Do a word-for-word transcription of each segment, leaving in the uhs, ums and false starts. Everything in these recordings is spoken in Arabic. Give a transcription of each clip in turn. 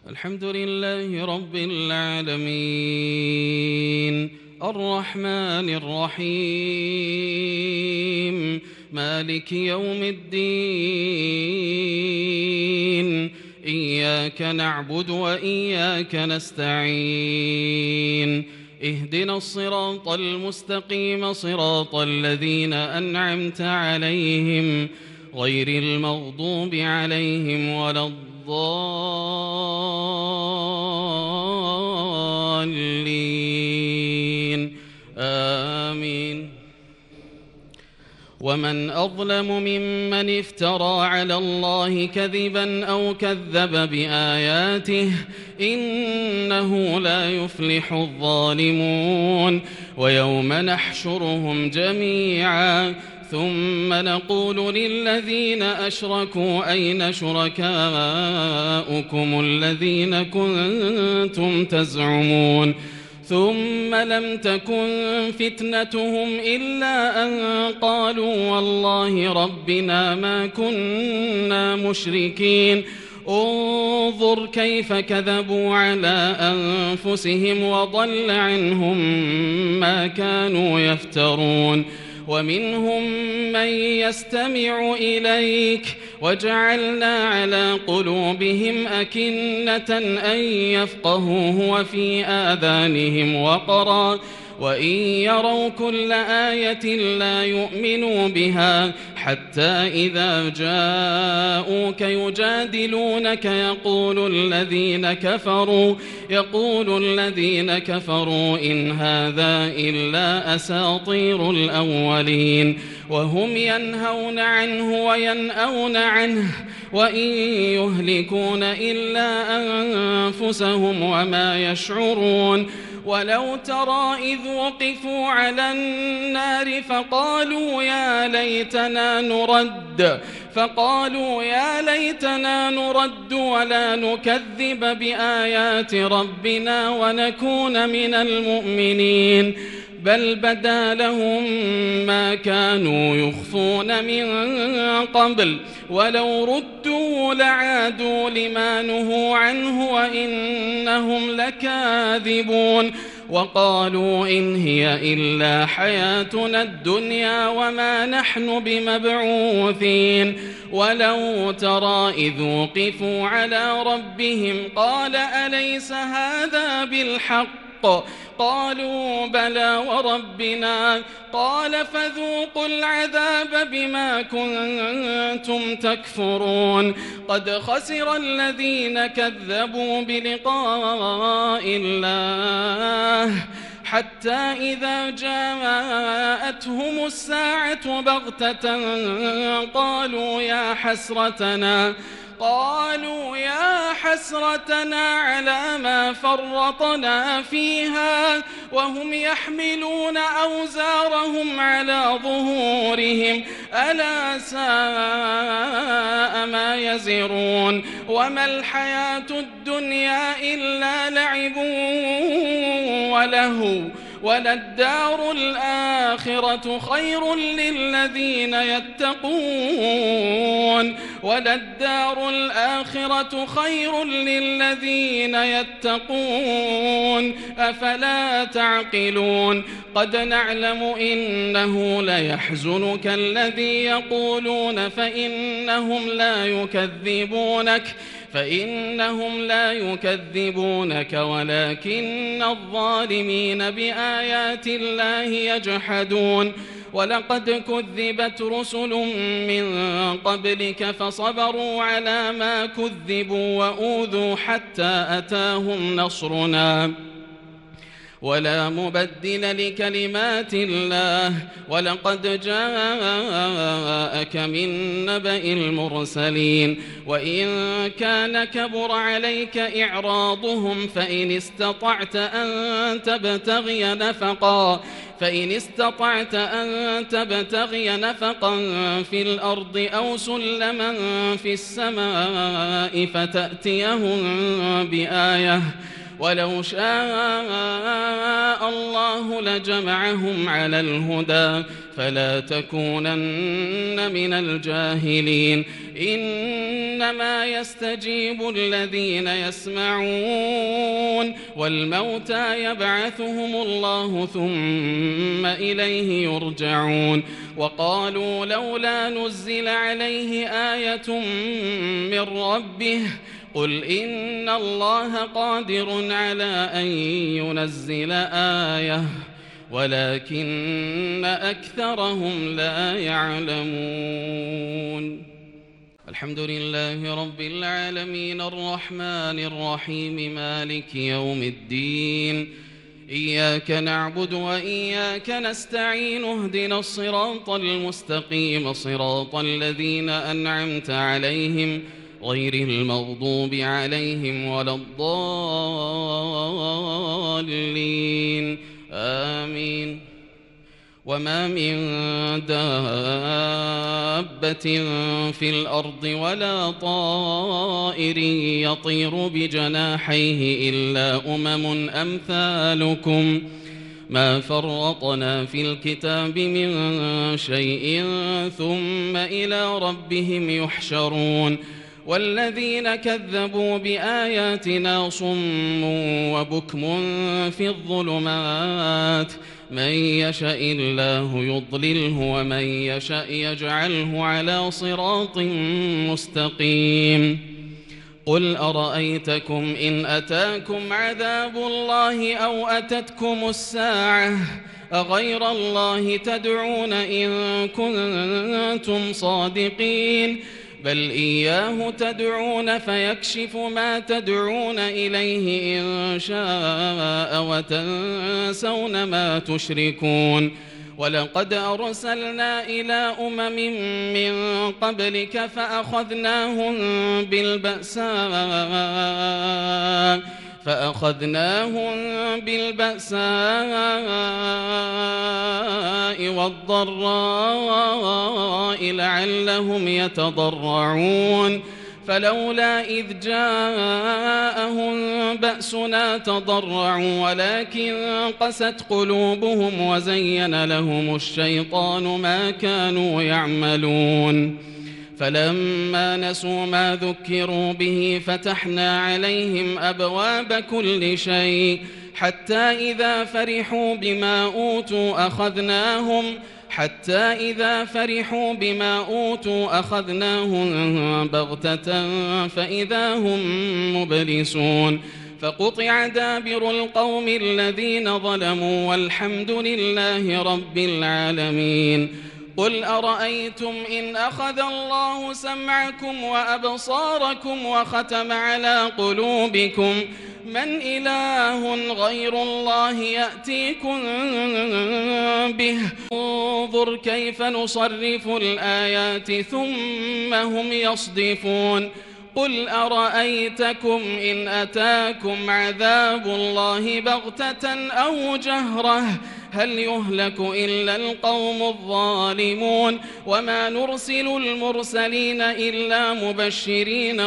الحمد لله رب العالمين الرحمن الرحيم مالك يوم الدين إياك نعبد وإياك نستعين اهدنا الصراط المستقيم صراط الذين أنعمت عليهم غير المغضوب عليهم ولا الضالين آمين. ومن أظلم ممن افترى على الله كذبا أو كذب بآياته إنه لا يفلح الظالمون. ويوم نحشرهم جميعا ثم نقول للذين أشركوا أين شركاؤكم الذين كنتم تزعمون ثم لم تكن فتنتهم إلا أن قالوا والله ربنا ما كنا مشركين. انظر كيف كذبوا على أنفسهم وضل عنهم ما كانوا يفترون. ومنهم من يستمع إليك وجعلنا على قلوبهم أكنة أن يفقهوه وفي آذانهم وقرا وإن يروا كل آية لا يؤمنوا بها حتى إذا جاءوك يجادلونك يقول الذين كفروا يقول الذين كفروا إن هذا إلا أساطير الأولين. وهم ينهون عنه وينأون عنه وإن يهلكون إلا أنفسهم وما يشعرون. ولو ترى إذ وقفوا على النار فقالوا يا ليتنا نرد فقالوا يا ليتنا نرد ولا نكذب بآيات ربنا ونكون من المؤمنين بل بدا لهم ما كانوا يخفون من قبل ولو ردوا لعادوا لما نهوا عنه وإنهم لكاذبون. وقالوا إن هي إلا حياتنا الدنيا وما نحن بمبعوثين. ولو ترى إذ وقفوا على ربهم قال أليس هذا بالحق قالوا بلى وربنا قال فذوقوا العذاب بما كنتم تكفرون. قد خسر الذين كذبوا بلقاء الله حتى إذا جاءتهم الساعة بغتة قالوا يا حسرتنا قالوا يا حسرتنا على ما فرطنا فيها وهم يحملون أوزارهم على ظهورهم ألا ساء ما يزرون. وما الحياة الدنيا إلا لعب ولهو وللدار الآخرة خير للذين يتقون وللدار الآخرة خير للذين يتقون أفلا تعقلون. قد نعلم إنه ليحزنك الذي يقولون فإنهم لا يكذبونك فإنهم لا يكذبونك ولكن الظالمين بآيات الله يجحدون. ولقد كذبت رسل من قبلك فصبروا على ما كذبوا وأوذوا حتى أتاهم نصرنا ولا مبدل لكلمات الله. ولقد جاءك من نبأ المرسلين وإن كان كبر عليك إعراضهم فإن استطعت أن تبتغي نفقا فإن استطعت أن تبتغي نفقا في الأرض أو سلما في السماء فتأتيهم بآية ولو شاء الله لجمعهم على الهدى فلا تكونن من الجاهلين إنما يستجيب الذين يسمعون والموتى يبعثهم الله ثم إليه يرجعون وقالوا لولا نزل عليه آية من ربه قل إن الله قادر على أن ينزل آية ولكن أكثرهم لا يعلمون. الحمد لله رب العالمين الرحمن الرحيم مالك يوم الدين إياك نعبد وإياك نستعين اهدنا الصراط المستقيم صراط الذين أنعمت عليهم غير المغضوب عليهم ولا الضالين آمين. وما من دابة في الأرض ولا طائر يطير بجناحيه إلا أمم أمثالكم ما فرطنا في الكتاب من شيء ثم إلى ربهم يحشرون والذين كذبوا بآياتنا صم وبكم في الظلمات من يشاء الله يضلله ومن يشاء يجعله على صراط مستقيم. قل أرأيتكم إن أتاكم عذاب الله أو أتتكم الساعة أغير الله تدعون إن كنتم صادقين بل إياه تدعون فيكشف ما تدعون إليه إن شاء وتنسون ما تشركون. ولقد أرسلنا إلى أمم من قبلك فأخذناهم بالبأساء فأخذناهم بالبأساء والضراء لعلهم يتضرعون فلولا إذ جاءهم بأسنا تضرعوا ولكن قست قلوبهم وزين لهم الشيطان ما كانوا يعملون فلما نسوا ما ذكروا به فتحنا عليهم أبواب كل شيء حتى إذا فرحوا بما أوتوا أخذناهم حتى إذا فرحوا بما أوتوا أخذناهم بغتة فإذا هم مبلسون فقطع دابر القوم الذين ظلموا والحمد لله رب العالمين. قل أرأيتم إن أخذ الله سمعكم وأبصاركم وختم على قلوبكم من إله غير الله يأتيكم به انظر كيف نصرف الآيات ثم هم يصدفون. قل أرأيتكم إن أتاكم عذاب الله بغتة أو جهرة هل يهلك إلا القوم الظالمون وما نرسل المرسلين إلا مبشرين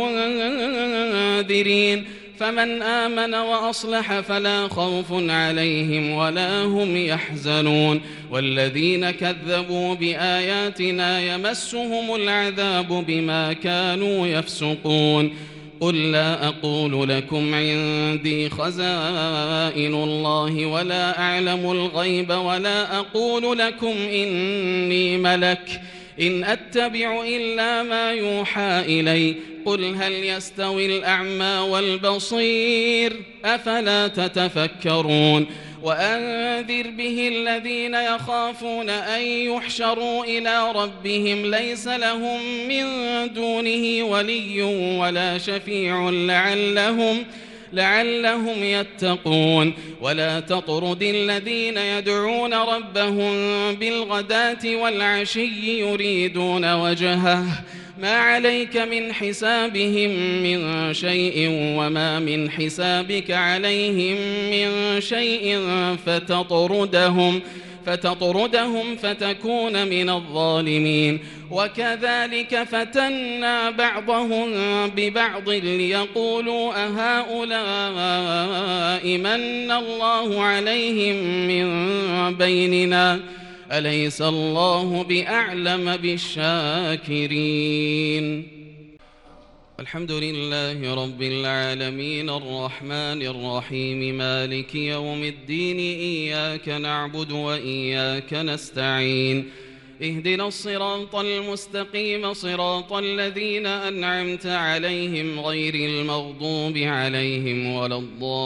ومنذرين فمن آمن وأصلح فلا خوف عليهم ولا هم يحزنون والذين كذبوا بآياتنا يمسهم العذاب بما كانوا يفسقون. قل لا أقول لكم عندي خزائن الله ولا أعلم الغيب ولا أقول لكم إني ملك إن أتبع إلا ما يوحى إلي قل هل يستوي الأعمى والبصير أفلا تتفكرون. وأنذر به الذين يخافون أن يحشروا إلى ربهم ليس لهم من دونه ولي ولا شفيع لعلهم لعلهم يتقون. ولا تطرد الذين يدعون ربهم بالغداة والعشي يريدون وجهه ما عليك من حسابهم من شيء وما من حسابك عليهم من شيء فتطردهم فتطردهم فتكون من الظالمين. وكذلك فتنا بعضهم ببعض ليقولوا أهؤلاء من الله عليهم من بيننا أليس الله بأعلم بالشاكرين. الحمد لله رب العالمين الرحمن الرحيم مالك يوم الدين إياك نعبد وإياك نستعين اهدنا الصراط المستقيم صراط الذين أنعمت عليهم غير المغضوب عليهم ولا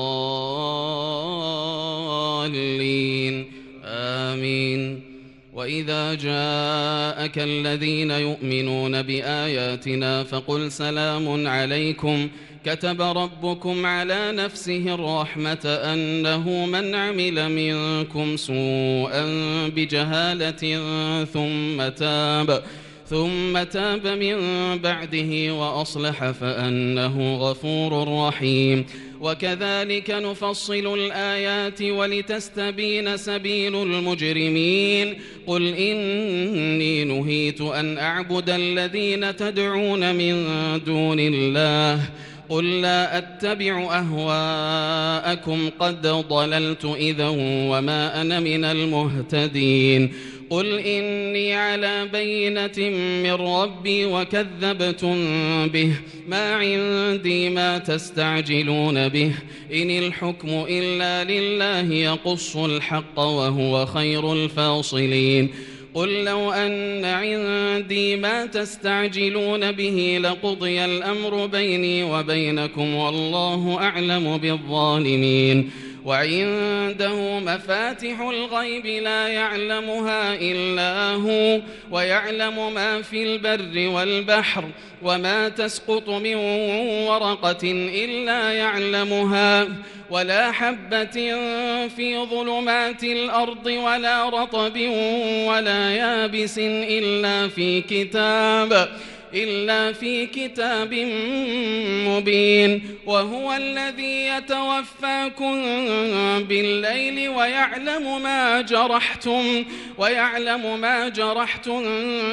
الضالين آمين. وإذا جاءك الذين يؤمنون بآياتنا فقل سلام عليكم كتب ربكم على نفسه الرحمة أنه من عمل منكم سوءا بجهالة ثم تاب ثم تاب من بعده وأصلح فأنه غفور رحيم. وكذلك نفصل الآيات ولتستبين سبيل المجرمين. قل إني نهيت أن أعبد الذين تدعون من دون الله قل لا أتبع أهواءكم قد ضللت إذا وما أنا من المهتدين. قل إني على بينة من ربي وكذبتم به ما عندي ما تستعجلون به إن الحكم إلا لله يقص الحق وهو خير الفاصلين. قل لو أن عندي ما تستعجلون به لقضي الأمر بيني وبينكم والله أعلم بالظالمين. وعنده مفاتح الغيب لا يعلمها إلا هو ويعلم ما في البر والبحر وما تسقط من ورقة إلا يعلمها ولا حبة في ظلمات الأرض ولا رطب ولا يابس إلا في كتاب إلا في كتاب مبين. وهو الذي يتوفاكم بالليل ويعلم ما جرحتم ويعلم ما جرحتم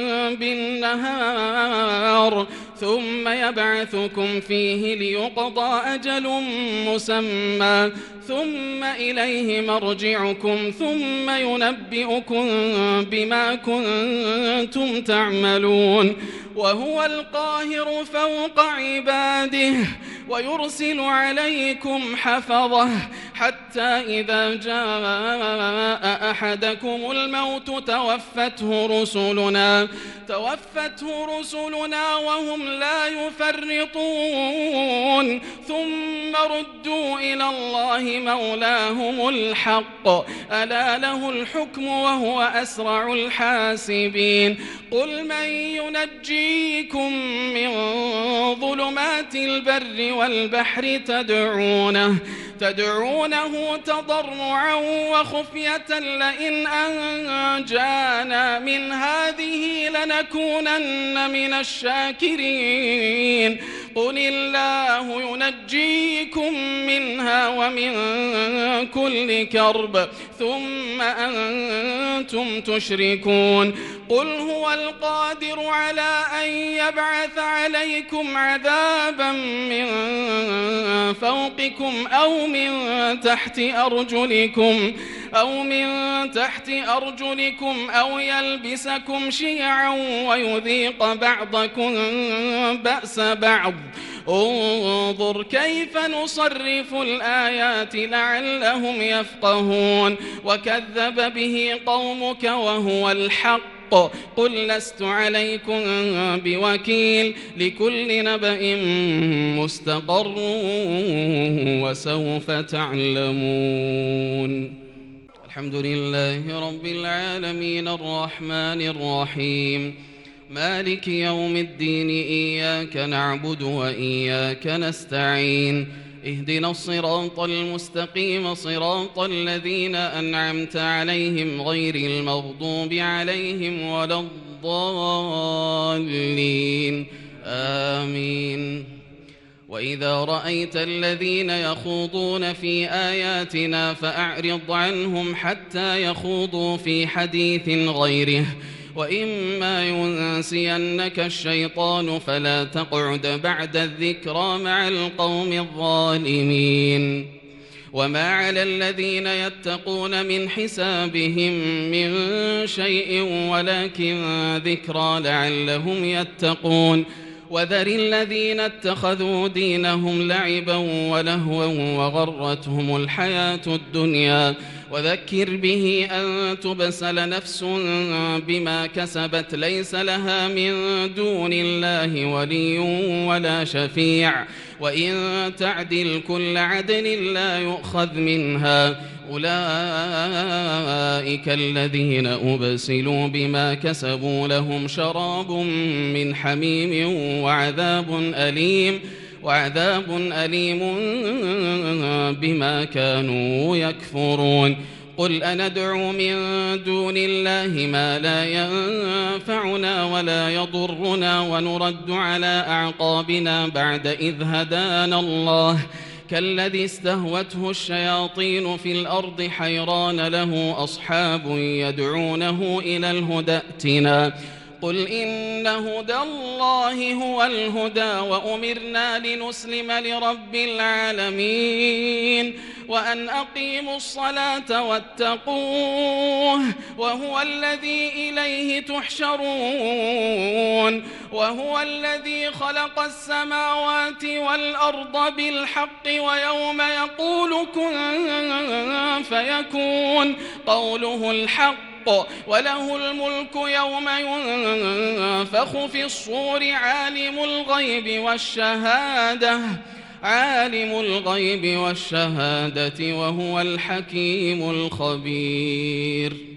بالنهار ثم يبعثكم فيه ليقضى أجل مسمى ثم إليه مرجعكم ثم ينبئكم بما كنتم تعملون. وهو القاهر فوق عباده ويرسل عليكم حفظه حتى إذا جاء أحدكم الموت توفته رسلنا توفته رسلنا وهم لا يفرطون ثم ردوا إلى الله مولاهم الحق ألا له الحكم وهو أسرع الحاسبين. قل من ينجيكم من ظلمات البر والبحر تدعونه تدعونه تضرعا وخفية لئن أنجانا من هذه لنكونن من الشاكرين. قل الله ينجيكم منها ومن كل كرب ثم أنتم تشركون. قل هو القادر على أن يبعث عليكم عذابا من فوقكم أو من تحت أرجلكم أو من تحت أرجلكم أو يلبسكم شيعا ويذيق بعضكم بأس بعض. انظر كيف نصرف الآيات لعلهم يفقهون. وكذب به قومك وهو الحق قل لست عليكم بوكيل لكل نبأ مستقر وسوف تعلمون. الحمد لله رب العالمين الرحمن الرحيم مالك يوم الدين إياك نعبد وإياك نستعين اهدنا الصراط المستقيم صراط الذين أنعمت عليهم غير المغضوب عليهم ولا الضالين آمين. وإذا رأيت الذين يخوضون في آياتنا فأعرض عنهم حتى يخوضوا في حديث غيره وإما ينسينك الشيطان فلا تقعد بعد الذكرى مع القوم الظالمين. وما على الذين يتقون من حسابهم من شيء ولكن ذكرى لعلهم يتقون وذر الذين اتخذوا دينهم لعبا ولهوا وغرتهم الحياة الدنيا وذكر به أن تبسل نفس بما كسبت ليس لها من دون الله ولي ولا شفيع وإن تعدل كل عدل لا يؤخذ منها أولئك الذين أبسلوا بما كسبوا لهم شراب من حميم وعذاب أليم وعذاب أليم بما كانوا يكفرون قل أندعو من دون الله ما لا ينفعنا ولا يضرنا ونرد على أعقابنا بعد إذ هدانا الله كالذي استهوته الشياطين في الأرض حيران له أصحاب يدعونه إلى الهدى ائتنا قل إن هدى الله هو الهدى وأمرنا لنسلم لرب العالمين وأن أقيموا الصلاة واتقوه وهو الذي إليه تحشرون وهو الذي خلق السماوات والأرض بالحق ويوم يقول كن فيكون قوله الحق وله الملك يوم ينفخ في الصور عالم الغيب والشهادة عالم الغيب والشهادة وهو الحكيم الخبير.